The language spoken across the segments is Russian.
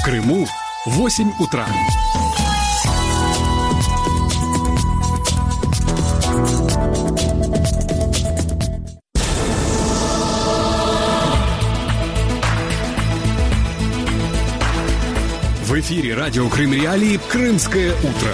Крыму 8 утра. В эфире радио Крым Реалии «Крымское утро».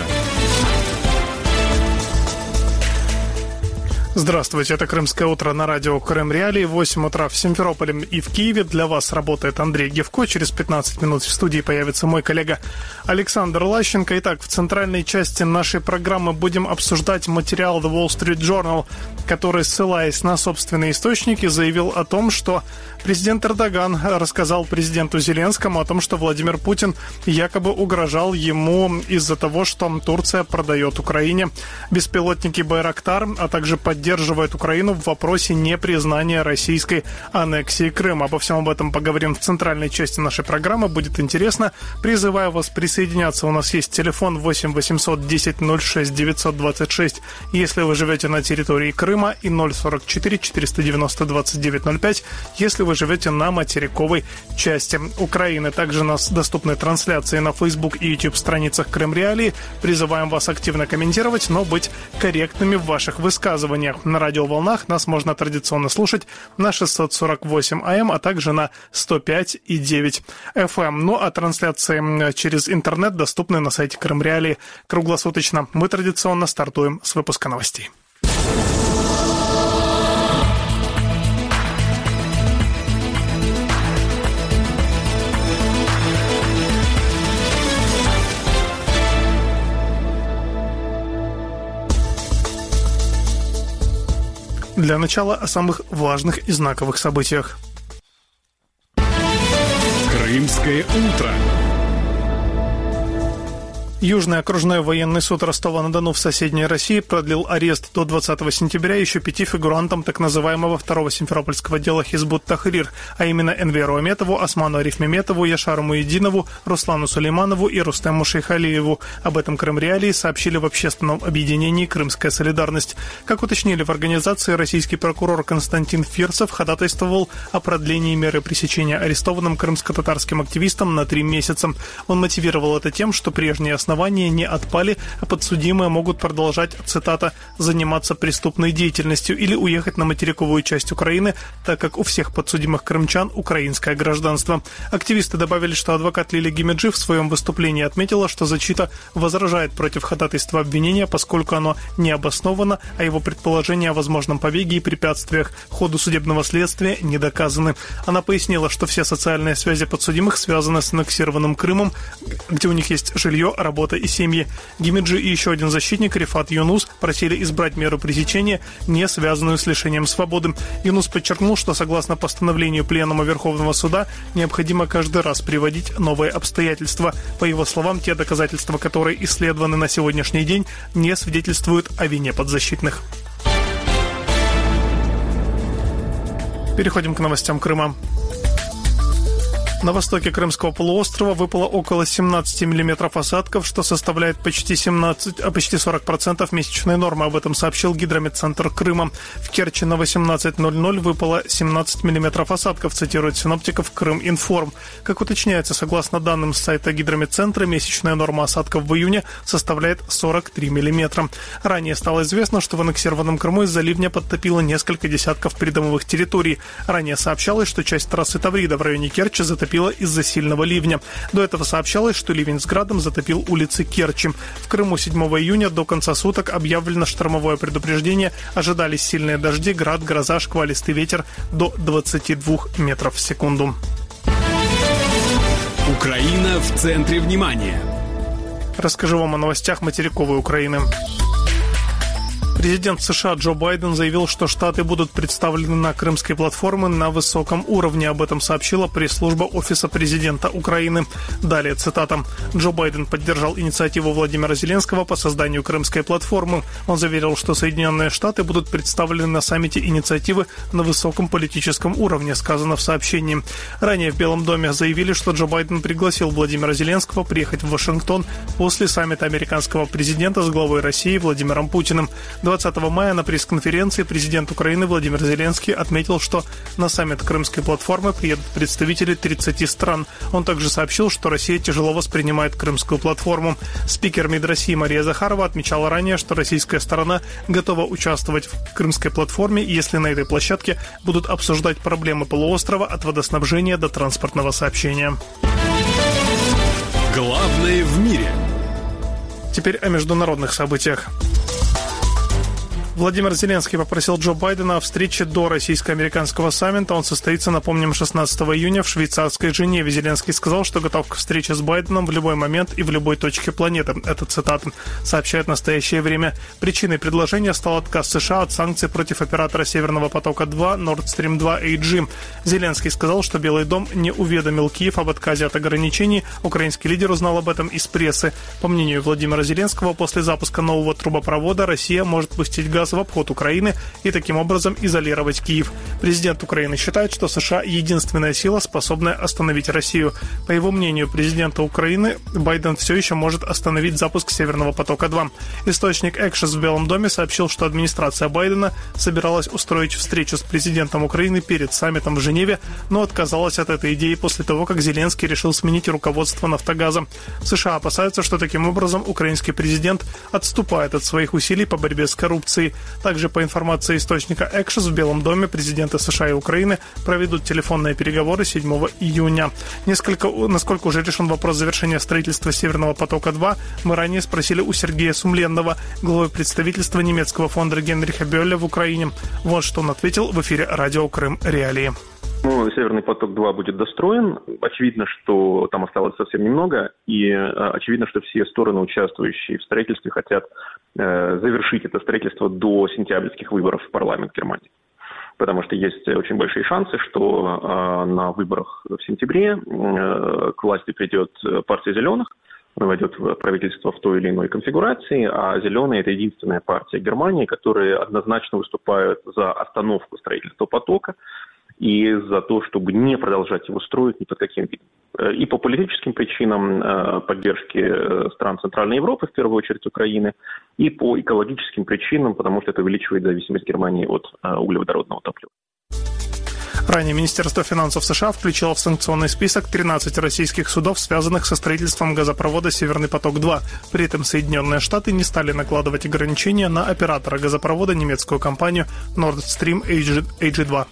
Здравствуйте, это «Крымское утро» на радио Крым Реалии. 8 утра в Симферополе и в Киеве. Для вас работает Андрей Гевко. Через 15 минут в студии появится мой коллега Александр Лащенко. Итак, в центральной части нашей программы будем обсуждать материал The Wall Street Journal, который, ссылаясь на собственные источники, заявил о том, что президент Эрдоган рассказал президенту Зеленскому о том, что Владимир Путин якобы угрожал ему из-за того, что Турция продает Украине беспилотники «Байрактар», а также поддерживает Украину в вопросе непризнания российской аннексии Крыма. Обо всем об этом поговорим в центральной части нашей программы. Будет интересно. Призываю вас присоединяться. У нас есть телефон 8 800 10 06 926, если вы живете на территории Крыма, и 044 490 29 05, если вы живете на материковой части Украины. Также у нас доступны трансляции на Facebook и YouTube страницах Крым Реалии. Призываем вас активно комментировать, но быть корректными в ваших высказываниях. На радиоволнах нас можно традиционно слушать на 648 АМ, а также на 105,9 FM. Ну а трансляции через интернет доступны на сайте Крым Реалии круглосуточно. Мы традиционно стартуем с выпуска новостей. Для начала о самых важных и знаковых событиях. Крымское утро. Южный окружной военный суд Ростова-на-Дону в соседней России продлил арест до 20 сентября еще 5 фигурантам так называемого второго симферопольского дела Хизбут Тахрир, а именно Энверу Аметову, Осману Арифмеметову, Яшару Муединову, Руслану Сулейманову и Рустему Шейхалиеву. Об этом Крым Реалии сообщили в общественном объединении «Крымская солидарность». Как уточнили в организации, российский прокурор Константин Фирсов ходатайствовал о продлении меры пресечения арестованным крымско-татарским активистам на 3 месяца. Он мотивировал это тем, что прежние основания не отпали, а подсудимые могут продолжать, цитата, «заниматься преступной деятельностью или уехать на материковую часть Украины, так как у всех подсудимых крымчан украинское гражданство». Активисты добавили, что адвокат Лили Гимеджи в своем выступлении отметила, что защита возражает против ходатайства обвинения, поскольку оно не обосновано, а его предположения о возможном побеге и препятствиях ходу судебного следствия не доказаны. Она пояснила, что все социальные связи подсудимых связаны с аннексированным Крымом, где у них есть жилье, работа и семьи. Гимеджи и еще один защитник, Рифат Юнус, просили избрать меру пресечения, не связанную с лишением свободы. Юнус подчеркнул, что согласно постановлению Пленума Верховного суда необходимо каждый раз приводить новые обстоятельства. По его словам, те доказательства, которые исследованы на сегодняшний день, не свидетельствуют о вине подзащитных. Переходим к новостям Крыма. На востоке Крымского полуострова выпало около 17 миллиметров осадков, что составляет почти 40% месячной нормы. Об этом сообщил Гидрометцентр Крыма. В Керчи на 18:00 выпало 17 миллиметров осадков, цитирует синоптиков Крыминформ. Как уточняется, согласно данным с сайта Гидрометцентра, месячная норма осадков в июне составляет 43 миллиметра. Ранее стало известно, что в аннексированном Крыму из-за ливня подтопило несколько десятков придомовых территорий. Ранее сообщалось, что часть трассы Таврида в районе Керчи затопила из-за сильного ливня. До этого сообщалось, что ливень с градом затопил улицы Керчи. В Крыму 7 июня до конца суток объявлено штормовое предупреждение. Ожидались сильные дожди, град, гроза, шквалистый ветер до 22 метров в секунду. Украина в центре внимания. Расскажу вам о новостях материковой Украины. Президент США Джо Байден заявил, что Штаты будут представлены на Крымской платформе на высоком уровне. Об этом сообщила пресс-служба Офиса президента Украины. Далее цитата. Джо Байден поддержал инициативу Владимира Зеленского по созданию Крымской платформы. Он заверил, что Соединенные Штаты будут представлены на саммите инициативы на высоком политическом уровне, сказано в сообщении. Ранее в Белом доме заявили, что Джо Байден пригласил Владимира Зеленского приехать в Вашингтон после саммита американского президента с главой России Владимиром Путиным. 20 мая на пресс-конференции президент Украины Владимир Зеленский отметил, что на саммит Крымской платформы приедут представители 30 стран. Он также сообщил, что Россия тяжело воспринимает Крымскую платформу. Спикер МИД России Мария Захарова отмечала ранее, что российская сторона готова участвовать в Крымской платформе, если на этой площадке будут обсуждать проблемы полуострова от водоснабжения до транспортного сообщения. Главное в мире. Теперь о международных событиях. Владимир Зеленский попросил Джо Байдена о встрече до российско-американского саммита. Он состоится, напомним, 16 июня в швейцарской Женеве. Зеленский сказал, что готов к встрече с Байденом в любой момент и в любой точке планеты. Это цитата. Сообщает «Настоящее время». Причиной предложения стал отказ США от санкций против оператора «Северного потока-2» Nord Stream 2 AG. Зеленский сказал, что Белый дом не уведомил Киев об отказе от ограничений. Украинский лидер узнал об этом из прессы. По мнению Владимира Зеленского, после запуска нового трубопровода Россия может пустить газ в обход Украины и таким образом изолировать Киев. Президент Украины считает, что США единственная сила, способная остановить Россию. По его мнению, президента Украины, Байден все еще может остановить запуск «Северного потока-2». Источник Axios в Белом доме сообщил, что администрация Байдена собиралась устроить встречу с президентом Украины перед саммитом в Женеве, но отказалась от этой идеи после того, как Зеленский решил сменить руководство «Нафтогаза». США опасаются, что таким образом украинский президент отступает от своих усилий по борьбе с коррупцией. Также, по информации источника Axios, в Белом доме президенты США и Украины проведут телефонные переговоры 7 июня. Насколько уже решен вопрос завершения строительства «Северного потока-2», мы ранее спросили у Сергея Сумленного, главы представительства немецкого фонда Генриха Бёлля в Украине. Вот что он ответил в эфире радио «Крым Реалии». «Северный поток-2» будет достроен. Очевидно, что там осталось совсем немного, и очевидно, что все стороны, участвующие в строительстве, хотят завершить это строительство до сентябрьских выборов в парламент Германии. Потому что есть очень большие шансы, что на выборах в сентябре к власти придет партия «Зеленых», она войдет в правительство в той или иной конфигурации, а «Зеленые» — это единственная партия Германии, которые однозначно выступают за остановку строительства потока и за то, чтобы не продолжать его строить ни под каким видом. И по политическим причинам поддержки стран Центральной Европы, в первую очередь Украины, и по экологическим причинам, потому что это увеличивает зависимость Германии от углеводородного топлива. Ранее Министерство финансов США включило в санкционный список 13 российских судов, связанных со строительством газопровода «Северный поток-2». При этом Соединенные Штаты не стали накладывать ограничения на оператора газопровода, немецкую компанию Nord Stream AG2.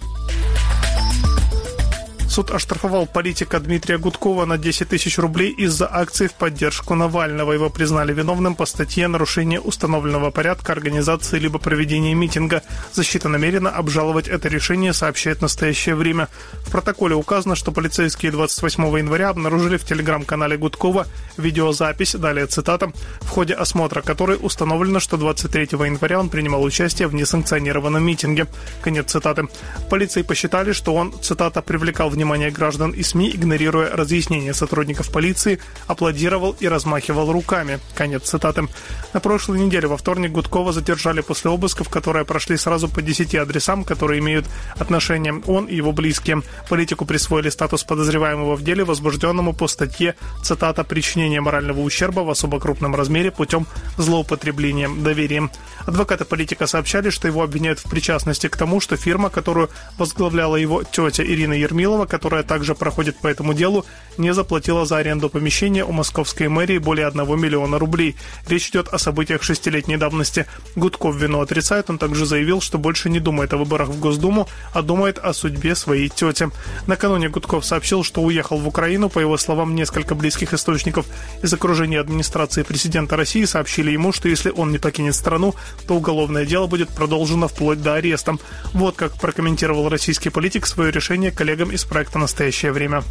Суд оштрафовал политика Дмитрия Гудкова на 10 тысяч рублей из-за акций в поддержку Навального. Его признали виновным по статье «Нарушение установленного порядка организации либо проведения митинга». Защита намерена обжаловать это решение, сообщает «Настоящее время». В протоколе указано, что полицейские 28 января обнаружили в телеграм-канале Гудкова видеозапись, далее цитата, в ходе осмотра которой установлено, что 23 января он принимал участие в несанкционированном митинге. Конец цитаты. Полиции посчитали, что он, цитата, привлекал внимание граждан и СМИ, игнорируя разъяснения сотрудников полиции, аплодировал и размахивал руками. Конец цитаты. На прошлой неделе во вторник Гудкова задержали после обысков, которые прошли сразу по 10 адресам, которые имеют отношение он и его близкие. Политику присвоили статус подозреваемого в деле, возбужденному по статье, цитата, «причинение морального ущерба в особо крупном размере путем злоупотребления доверием». Адвокаты политика сообщали, что его обвиняют в причастности к тому, что фирма, которую возглавляла его тетя Ирина Ермилова, которая также проходит по этому делу, не заплатила за аренду помещения у московской мэрии более 1 миллиона рублей. Речь идет о событиях 6-летней давности. Гудков вину отрицает, он также заявил, что больше не думает о выборах в Госдуму, а думает о судьбе своей тети. Накануне Гудков сообщил, что уехал в Украину. По его словам, несколько близких источников из окружения администрации президента России сообщили ему, что если он не покинет страну, то уголовное дело будет продолжено вплоть до ареста. Вот как прокомментировал российский политик свое решение коллегам из проекта «Настоящее время».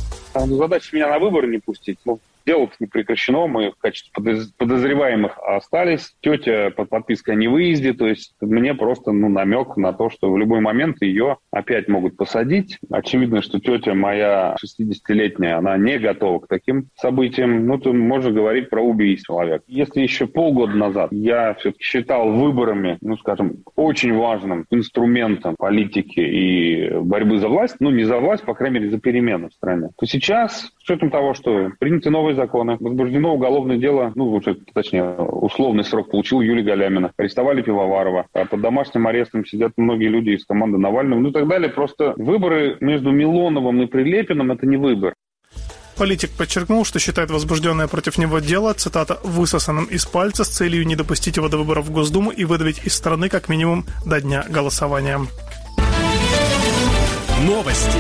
Задача меня на выборы не пустить. Дело не прекращено, мы в качестве подозреваемых остались. Тетя под подпиской о невыезде, то есть мне просто намек на то, что в любой момент ее опять могут посадить. Очевидно, что тетя моя 60-летняя, она не готова к таким событиям. То можно говорить про убийство человека. Если еще полгода назад я все-таки считал выборами, очень важным инструментом политики и борьбы за власть, не за власть, по крайней мере, за перемены в стране, то сейчас, С учетом того, что приняты новые законы, возбуждено уголовное дело, условный срок получил Юлия Галямина, арестовали Пивоварова, а под домашним арестом сидят многие люди из команды Навального, и так далее. Просто выборы между Милоновым и Прилепиным – это не выбор. Политик подчеркнул, что считает возбужденное против него дело, цитата, «высосанным из пальца с целью не допустить его до выборов в Госдуму и выдавить из страны как минимум до дня голосования». Новости.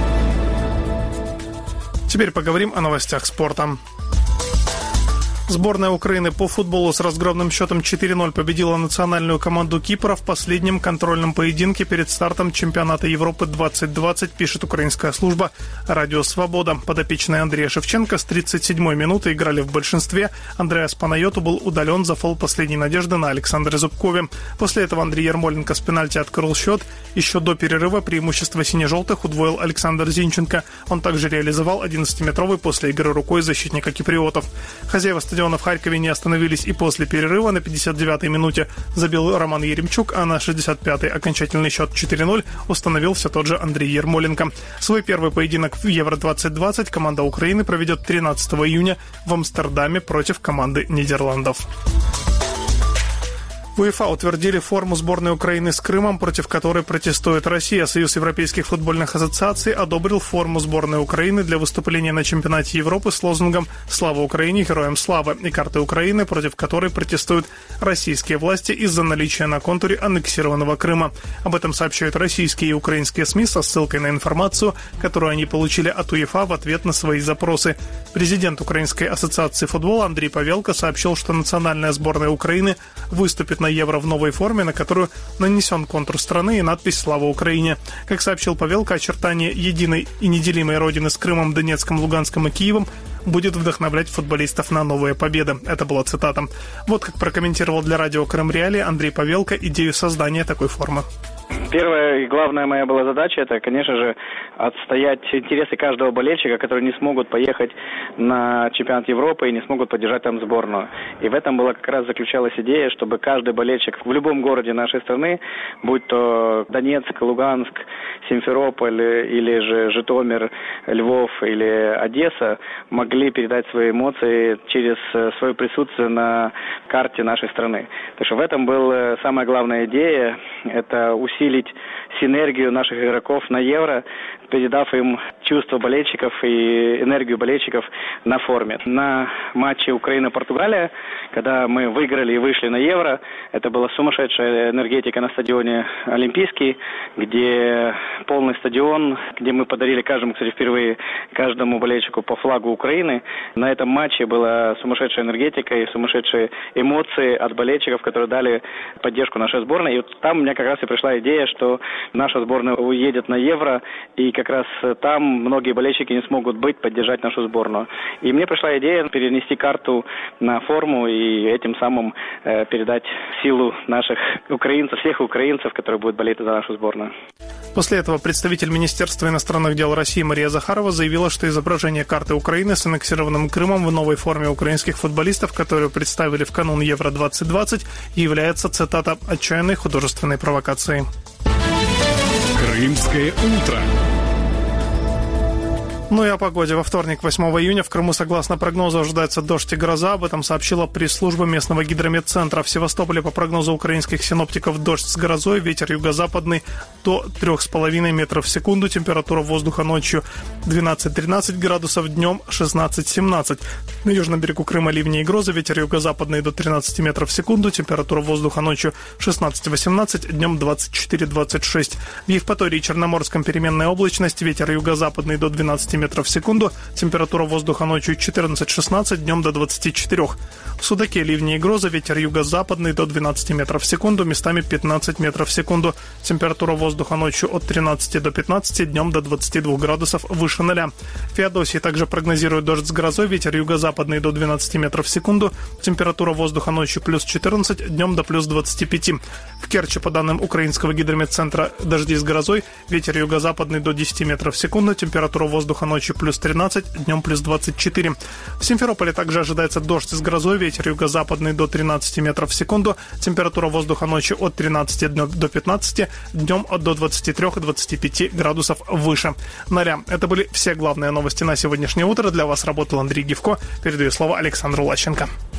Теперь поговорим о новостях спорта. Сборная Украины по футболу с разгромным счетом 4-0 победила национальную команду Кипра в последнем контрольном поединке перед стартом чемпионата Европы 2020, пишет украинская служба «Радио Свобода». Подопечные Андрея Шевченко с 37-й минуты играли в большинстве. Андреас Панайоту был удален за фол последней надежды на Александре Зубкове. После этого Андрей Ярмоленко с пенальти открыл счет. Еще до перерыва преимущество сине-желтых удвоил Александр Зинченко. Он также реализовал 11-метровый после игры рукой защитника киприотов. Хозяева стадиона в Харькове не остановились и после перерыва. На 59-й минуте забил Роман Еремчук, а на 65-й окончательный счет 4-0 установил все тот же Андрей Ярмоленко. Свой первый поединок в Евро-2020 команда Украины проведет 13 июня в Амстердаме против команды Нидерландов. В УЕФА утвердили форму сборной Украины с Крымом, против которой протестует Россия. Союз европейских футбольных ассоциаций одобрил форму сборной Украины для выступления на чемпионате Европы с лозунгом «Слава Украине! Героям слава!» и карты Украины, против которой протестуют российские власти из-за наличия на контуре аннексированного Крыма. Об этом сообщают российские и украинские СМИ со ссылкой на информацию, которую они получили от УЕФА в ответ на свои запросы. Президент Украинской ассоциации футбола Андрей Павелко сообщил, что национальная сборная Украины выступит на Евро в новой форме, на которую нанесен контур страны и надпись «Слава Украине». Как сообщил Павелко, очертания единой и неделимой родины с Крымом, Донецком, Луганском и Киевом будет вдохновлять футболистов на новые победы. Это была цитата. Вот как прокомментировал для радио Крым Реалии Андрей Павелко идею создания такой формы. Первая и главная моя была задача, это, конечно же, отстоять интересы каждого болельщика, которые не смогут поехать на чемпионат Европы и не смогут поддержать там сборную. И в этом была как раз заключалась идея, чтобы каждый болельщик в любом городе нашей страны, будь то Донецк, Луганск, Симферополь или же Житомир, Львов или Одесса, могли передать свои эмоции через свое присутствие на карте нашей страны. Так что в этом была самая главная идея, это усилить синергию наших игроков на Евро, передав им чувство болельщиков и энергию болельщиков на форме. На матче Украина-Португалия, когда мы выиграли и вышли на Евро, это была сумасшедшая энергетика на стадионе Олимпийский, где полный стадион, где мы подарили каждому, кстати, впервые каждому болельщику по флагу Украины. На этом матче была сумасшедшая энергетика и сумасшедшие эмоции от болельщиков, которые дали поддержку нашей сборной. И вот там у меня как раз и пришла идея, что наша сборная уедет на Евро, и как раз там многие болельщики не смогут быть, поддержать нашу сборную. И мне пришла идея перенести карту на форму и этим самым передать силу наших украинцев, всех украинцев, которые будут болеть за нашу сборную. После этого представитель Министерства иностранных дел России Мария Захарова заявила, что изображение карты Украины с аннексированным Крымом в новой форме украинских футболистов, которую представили в канун Евро-2020, является, цитата, «отчаянной художественной провокацией». Крымское утро. Ну и о погоде. Во вторник, 8 июня, в Крыму, согласно прогнозу, ожидается дождь и гроза. Об этом сообщила пресс-служба местного гидрометцентра. В Севастополе, по прогнозу украинских синоптиков, дождь с грозой, ветер юго-западный до 3,5 метров в секунду. Температура воздуха ночью 12-13 градусов, днем 16-17. На южном берегу Крыма ливни и грозы, ветер юго-западный до 13 метров в секунду. Температура воздуха ночью 16-18, днем 24-26. В Евпатории и Черноморском переменная облачность, ветер юго-западный до 12 метров в секунду, температура воздуха ночью 14-16, днем до 24. В Судаке ливни и грозы, ветер юго-западный до 12 метров в секунду, местами 15 метров в секунду. Температура воздуха ночью от 13 до 15, днем до 22 градусов выше 0. В Феодосии также прогнозируют дождь с грозой, ветер юго-западный до 12 метров в секунду, температура воздуха ночью плюс 14, днем до плюс 25. В Керчи, по данным украинского гидрометцентра, дожди с грозой, ветер юго-западный до 10 метров в секунду, температура воздуха ночью плюс 13, днем плюс 24. В Симферополе также ожидается дождь с грозой, ветер юго-западный до 13 метров в секунду, температура воздуха ночью от 13 до 15, днем до 23-25 градусов выше 0. Это были все главные новости на сегодняшнее утро. Для вас работал Андрей Гивко. Передаю слово Александру Лащенко.